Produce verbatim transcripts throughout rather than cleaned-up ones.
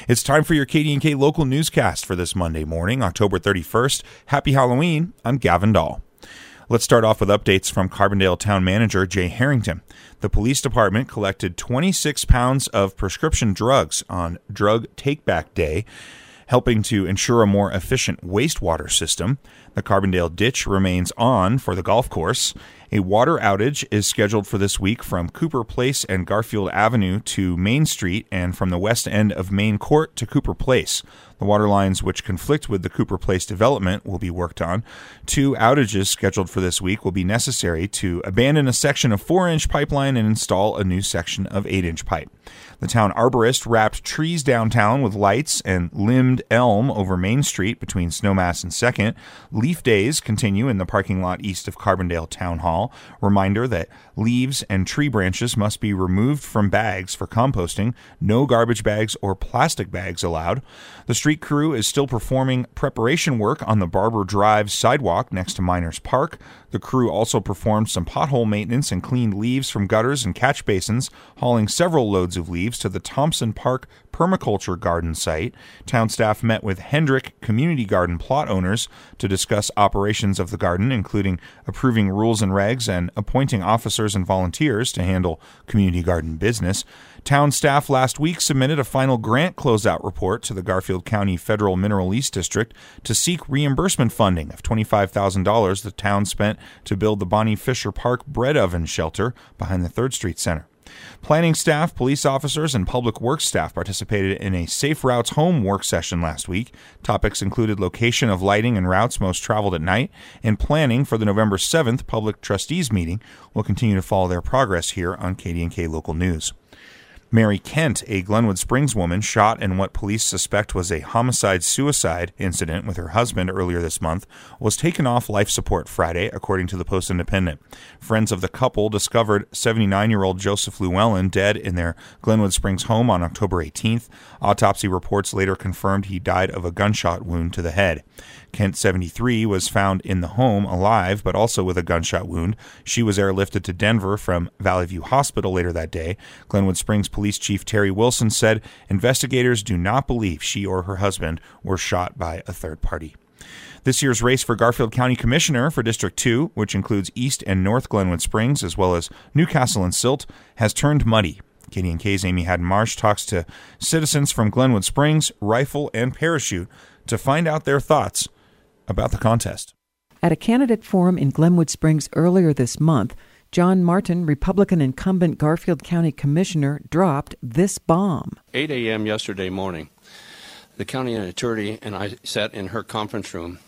It's time for your K D N K local newscast for this Monday morning, October thirty-first. Happy Halloween. I'm Gavin Dahl. Let's start off with updates from Carbondale Town Manager Jay Harrington. The police department collected twenty-six pounds of prescription drugs on Drug Take-Back Day, helping to ensure a more efficient wastewater system. The Carbondale ditch remains on for the golf course. A water outage is scheduled for this week from Cooper Place and Garfield Avenue to Main Street and from the west end of Main Court to Cooper Place. The water lines which conflict with the Cooper Place development will be worked on. Two outages scheduled for this week will be necessary to abandon a section of four-inch pipeline and install a new section of eight-inch pipe. The town arborist wrapped trees downtown with lights and limbed elm over Main Street between Snowmass and second. Leaf days continue in the parking lot east of Carbondale Town Hall. Reminder that leaves and tree branches must be removed from bags for composting. No garbage bags or plastic bags allowed. The street crew is still performing preparation work on the Barber Drive sidewalk next to Miners Park. The crew also performed some pothole maintenance and cleaned leaves from gutters and catch basins, hauling several loads of leaves to the Thompson Park Permaculture Garden site. Town staff met with Hendrick Community Garden plot owners to discuss operations of the garden, including approving rules and regs and appointing officers and volunteers to handle community garden business. Town staff last week submitted a final grant closeout report to the Garfield County Federal Mineral Lease District to seek reimbursement funding of twenty-five thousand dollars the town spent to build the Bonnie Fisher Park bread oven shelter behind the third Street Center. Planning staff, police officers, and public works staff participated in a Safe Routes Home work session last week. Topics included location of lighting and routes most traveled at night and planning for the November seventh Public Trustees meeting. We'll continue to follow their progress here on K D N K Local News. Mary Kent, a Glenwood Springs woman, shot in what police suspect was a homicide-suicide incident with her husband earlier this month, was taken off life support Friday, according to the Post-Independent. Friends of the couple discovered seventy-nine-year-old Joseph Llewellyn dead in their Glenwood Springs home on October eighteenth. Autopsy reports later confirmed he died of a gunshot wound to the head. Kent, seventy-three, was found in the home alive, but also with a gunshot wound. She was airlifted to Denver from Valley View Hospital later that day. Glenwood Springs Police Chief Terry Wilson said investigators do not believe she or her husband were shot by a third party. This year's race for Garfield County Commissioner for District two, which includes East and North Glenwood Springs, as well as Newcastle and Silt, has turned muddy. K D N K's Amy Haddon-Marsh talks to citizens from Glenwood Springs, Rifle, and Parachute to find out their thoughts about the contest. At a candidate forum in Glenwood Springs earlier this month, John Martin, Republican incumbent Garfield County Commissioner, dropped this bomb. eight a.m. yesterday morning, the county attorney and I sat in her conference room,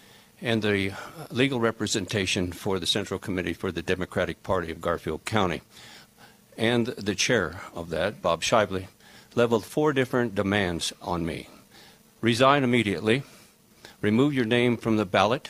and the legal representation for the Central Committee for the Democratic Party of Garfield County and the chair of that, Bob Shively, leveled four different demands on me. Resign immediately, remove your name from the ballot,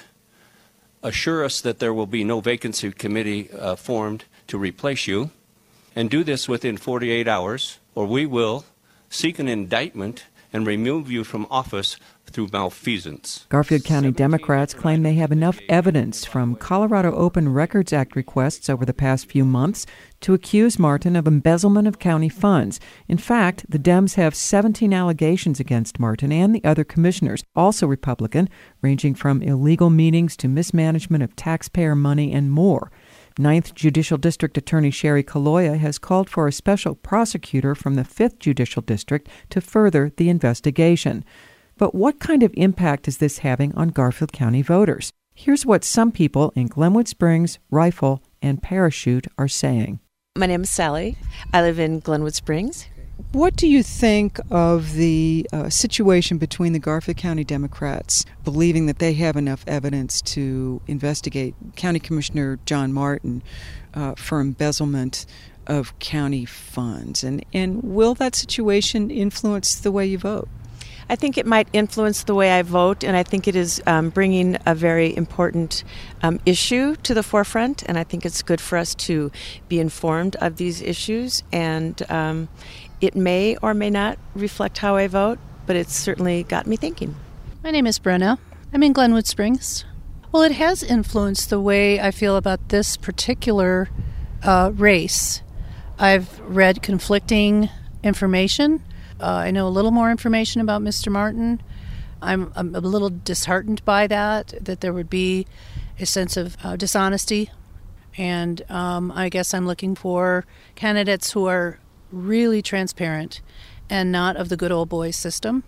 assure us that there will be no vacancy committee uh, formed to replace you, and do this within forty-eight hours, or we will seek an indictment and remove you from office through malfeasance. Garfield County Democrats claim they have enough evidence from Colorado Open Records Act requests over the past few months to accuse Martin of embezzlement of county funds. In fact, the Dems have seventeen allegations against Martin and the other commissioners, also Republican, ranging from illegal meetings to mismanagement of taxpayer money and more. Ninth Judicial District Attorney Sherry Kaloya has called for a special prosecutor from the Fifth Judicial District to further the investigation. But what kind of impact is this having on Garfield County voters? Here's what some people in Glenwood Springs, Rifle, and Parachute are saying. My name is Sally. I live in Glenwood Springs. What do you think of the uh, situation between the Garfield County Democrats believing that they have enough evidence to investigate County Commissioner John Martin uh, for embezzlement of county funds? And, and will that situation influence the way you vote? I think it might influence the way I vote, and I think it is um, bringing a very important um, issue to the forefront, and I think it's good for us to be informed of these issues, and um, it may or may not reflect how I vote, but it's certainly got me thinking. My name is Brenna. I'm in Glenwood Springs. Well, it has influenced the way I feel about this particular uh, race. I've read conflicting information Uh, I know a little more information about Mister Martin. I'm, I'm a little disheartened by that, that there would be a sense of uh, dishonesty. And um, I guess I'm looking for candidates who are really transparent and not of the good old boy system.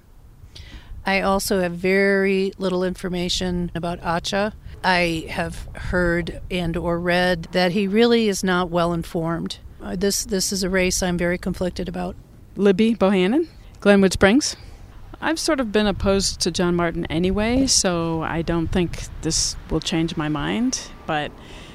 I also have very little information about Acha. I have heard and or read that he really is not well informed. Uh, this this is a race I'm very conflicted about. Libby Bohannon, Glenwood Springs. I've sort of been opposed to John Martin anyway, so I don't think this will change my mind. But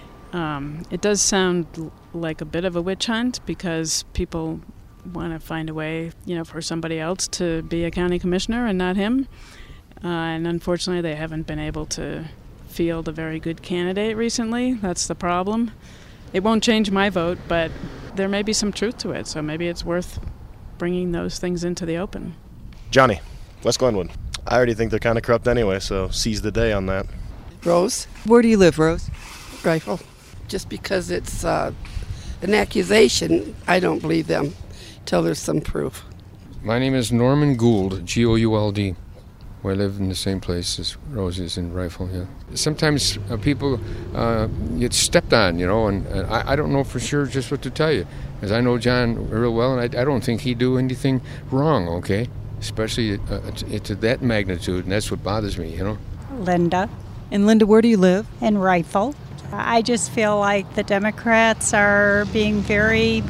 um, it does sound l- like a bit of a witch hunt because people want to find a way, you know, for somebody else to be a county commissioner and not him. Uh, and unfortunately, they haven't been able to field a very good candidate recently. That's the problem. It won't change my vote, but there may be some truth to it, so maybe it's worth bringing those things into the open. Johnny, West Glenwood. I already think they're kind of corrupt anyway, so seize the day on that. Rose. Where do you live, Rose? Rifle. Just because it's uh, an accusation, I don't believe them till there's some proof. My name is Norman Gould, G O U L D. I live in the same place as Rose is in Rifle, yeah. Sometimes uh, people uh, get stepped on, you know, and, and I, I don't know for sure just what to tell you. Because I know John real well, and I, I don't think he'd do anything wrong, okay? Especially uh, to, to that magnitude, and that's what bothers me, you know. Linda. And Linda, where do you live? In Rifle. I just feel like the Democrats are being very...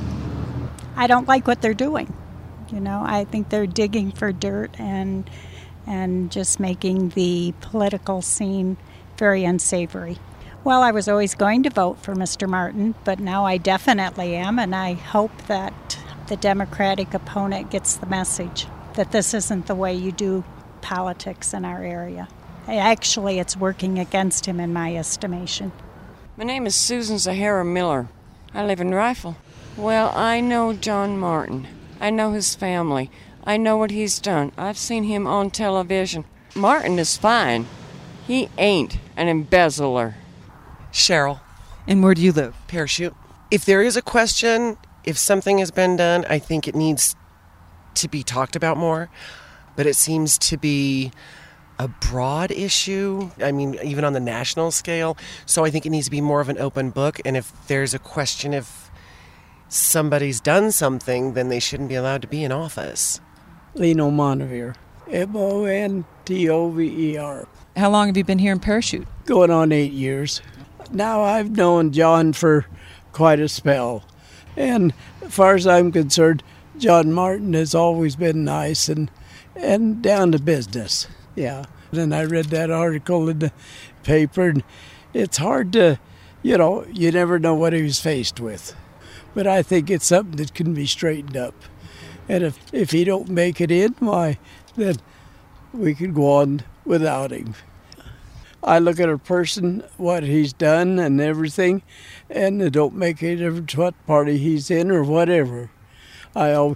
I don't like what they're doing. You know, I think they're digging for dirt and... and just making the political scene very unsavory. Well, I was always going to vote for Mister Martin, but now I definitely am, and I hope that the Democratic opponent gets the message that this isn't the way you do politics in our area. Actually, it's working against him in my estimation. My name is Susan Zahara Miller. I live in Rifle. Well, I know John Martin. I know his family. I know what he's done. I've seen him on television. Martin is fine. He ain't an embezzler. Cheryl. And where do you live? Parachute. If there is a question, if something has been done, I think it needs to be talked about more. But it seems to be a broad issue. I mean, even on the national scale. So I think it needs to be more of an open book. And if there's a question if somebody's done something, then they shouldn't be allowed to be in office. Lino Montever. M O N T O V E R. How long have you been here in Parachute? Going on eight years. Now I've known John for quite a spell. And as far as I'm concerned, John Martin has always been nice and, and down to business. Yeah. And I read that article in the paper, and it's hard to, you know, you never know what he was faced with. But I think it's something that can be straightened up. And if, if he don't make it in, why, then we could go on without him. I look at a person, what he's done and everything, and it don't make any difference what party he's in or whatever. I always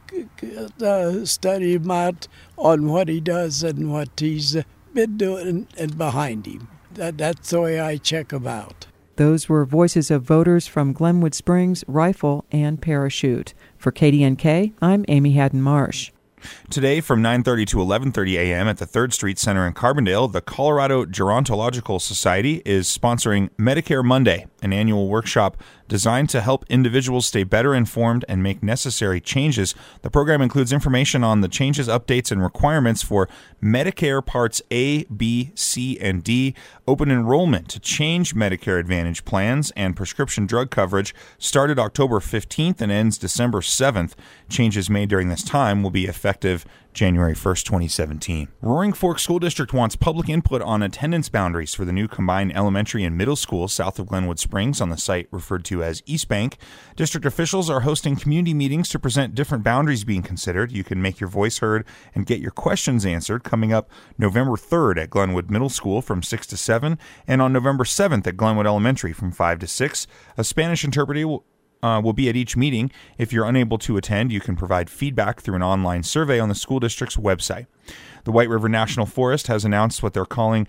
uh, study him out on what he does and what he's been doing and behind him. That, that's the way I check him out. Those were voices of voters from Glenwood Springs, Rifle, and Parachute. For K D N K, I'm Amy Haddon-Marsh. Today from nine thirty to eleven thirty a.m. at the third Street Center in Carbondale, the Colorado Gerontological Society is sponsoring Medicare Monday, an annual workshop designed to help individuals stay better informed and make necessary changes. The program includes information on the changes, updates, and requirements for Medicare Parts A, B, C, and D, open enrollment to change Medicare Advantage plans, and prescription drug coverage started October fifteenth and ends December seventh. Changes made during this time will be effective January first, twenty seventeen. Roaring Fork School District wants public input on attendance boundaries for the new combined elementary and middle school south of Glenwood Springs on the site referred to as East Bank. District officials are hosting community meetings to present different boundaries being considered. You can make your voice heard and get your questions answered coming up November third at Glenwood Middle School from six to seven and on November seventh at Glenwood Elementary from five to six. A Spanish interpreter will Uh, will be at each meeting. If you're unable to attend, you can provide feedback through an online survey on the school district's website. The White River National Forest has announced what they're calling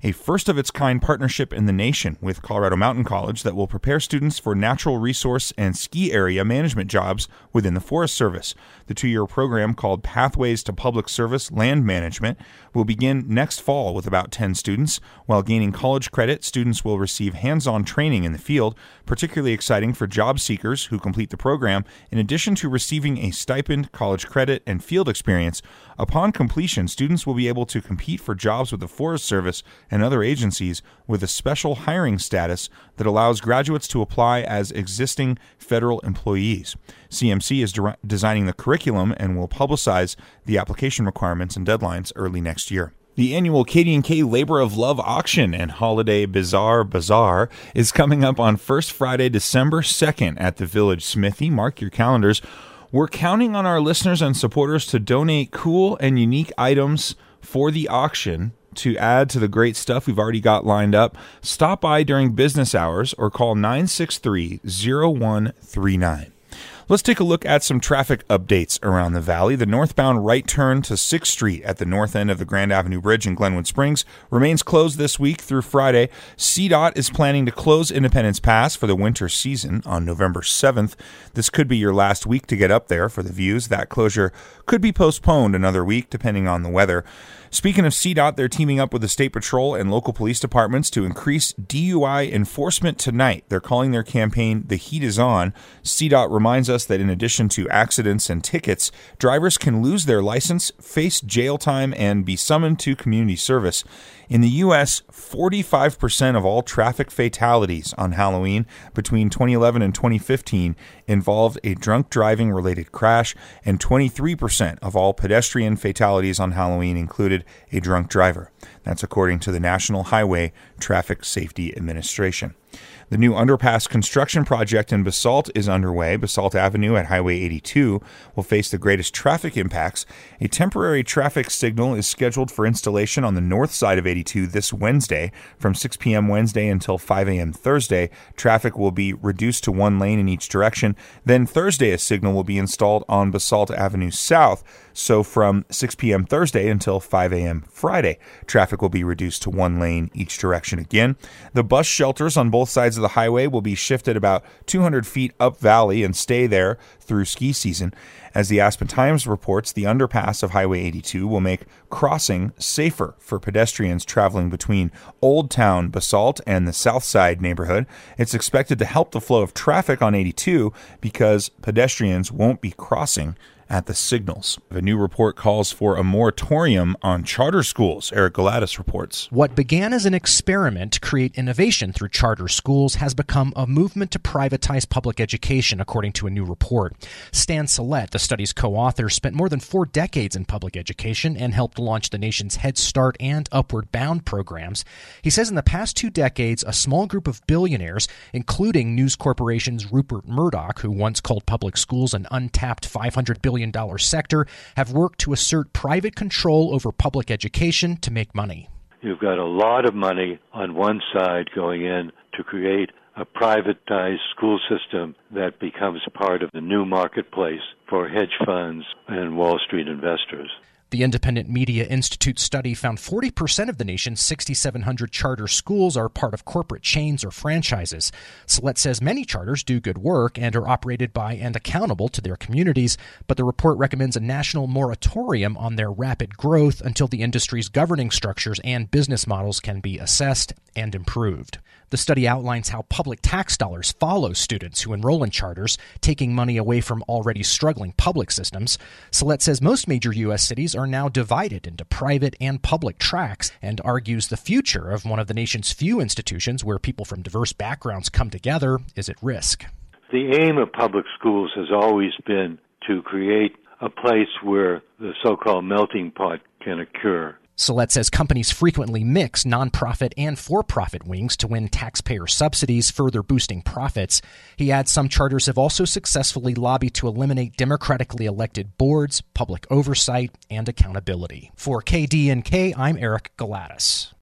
a first-of-its-kind partnership in the nation with Colorado Mountain College that will prepare students for natural resource and ski area management jobs within the Forest Service. The two-year program, called Pathways to Public Service Land Management, will begin next fall with about ten students. While gaining college credit, students will receive hands-on training in the field, particularly exciting for job seekers who complete the program, in addition to receiving a stipend, college credit, and field experience. Upon completion, students will be able to compete for jobs with the Forest Service and other agencies with a special hiring status that allows graduates to apply as existing federal employees. C M C is de- designing the curriculum and will publicize the application requirements and deadlines early next year. The annual K D and K Labor of Love Auction and Holiday Bazaar Bazaar is coming up on First Friday, December second at the Village Smithy. Mark your calendars. We're counting on our listeners and supporters to donate cool and unique items for the auction to add to the great stuff we've already got lined up. Stop by during business hours or call nine six three, zero one three nine. Let's take a look at some traffic updates around the valley. The northbound right turn to sixth Street at the north end of the Grand Avenue Bridge in Glenwood Springs remains closed this week through Friday. C DOT is planning to close Independence Pass for the winter season on November seventh. This could be your last week to get up there for the views. That closure could be postponed another week depending on the weather. Speaking of C DOT, they're teaming up with the State Patrol and local police departments to increase D U I enforcement tonight. They're calling their campaign The Heat Is On. C DOT reminds us that in addition to accidents and tickets, drivers can lose their license, face jail time, and be summoned to community service. In the U S, forty-five percent of all traffic fatalities on Halloween between twenty eleven and twenty fifteen involved a drunk driving related crash, and twenty-three percent of all pedestrian fatalities on Halloween included a drunk driver. That's according to the National Highway Traffic Safety Administration. The new underpass construction project in Basalt is underway. Basalt Avenue at Highway eighty-two will face the greatest traffic impacts. A temporary traffic signal is scheduled for installation on the north side of eighty-two this Wednesday. From six p.m. Wednesday until five a.m. Thursday, traffic will be reduced to one lane in each direction. Then Thursday, a signal will be installed on Basalt Avenue South. So from six p.m. Thursday until five a.m. Friday, traffic will be reduced to one lane each direction again. The bus shelters on both sides of the highway will be shifted about two hundred feet up valley and stay there through ski season. As the Aspen Times reports, the underpass of Highway eighty-two will make crossing safer for pedestrians traveling between Old Town, Basalt, and the South Side neighborhood. It's expected to help the flow of traffic on eighty-two because pedestrians won't be crossing at the signals. A new report calls for a moratorium on charter schools. Eric Galatis reports. What began as an experiment to create innovation through charter schools has become a movement to privatize public education, according to a new report. Stan Salette, the study's co-author, spent more than four decades in public education and helped launch the nation's Head Start and Upward Bound programs. He says in the past two decades, a small group of billionaires, including News Corporation's Rupert Murdoch, who once called public schools an untapped five hundred billion dollars sector, have worked to assert private control over public education to make money. You've got a lot of money on one side going in to create a privatized school system that becomes part of the new marketplace for hedge funds and Wall Street investors. The Independent Media Institute study found forty percent of the nation's six thousand seven hundred charter schools are part of corporate chains or franchises. Salette says many charters do good work and are operated by and accountable to their communities, but the report recommends a national moratorium on their rapid growth until the industry's governing structures and business models can be assessed and improved. The study outlines how public tax dollars follow students who enroll in charters, taking money away from already struggling public systems. Salette says most major U S cities are now divided into private and public tracks and argues the future of one of the nation's few institutions where people from diverse backgrounds come together is at risk. The aim of public schools has always been to create a place where the so-called melting pot can occur. Salette says companies frequently mix nonprofit and for-profit wings to win taxpayer subsidies, further boosting profits. He adds some charters have also successfully lobbied to eliminate democratically elected boards, public oversight, and accountability. For K D and K, I'm Eric Galatis.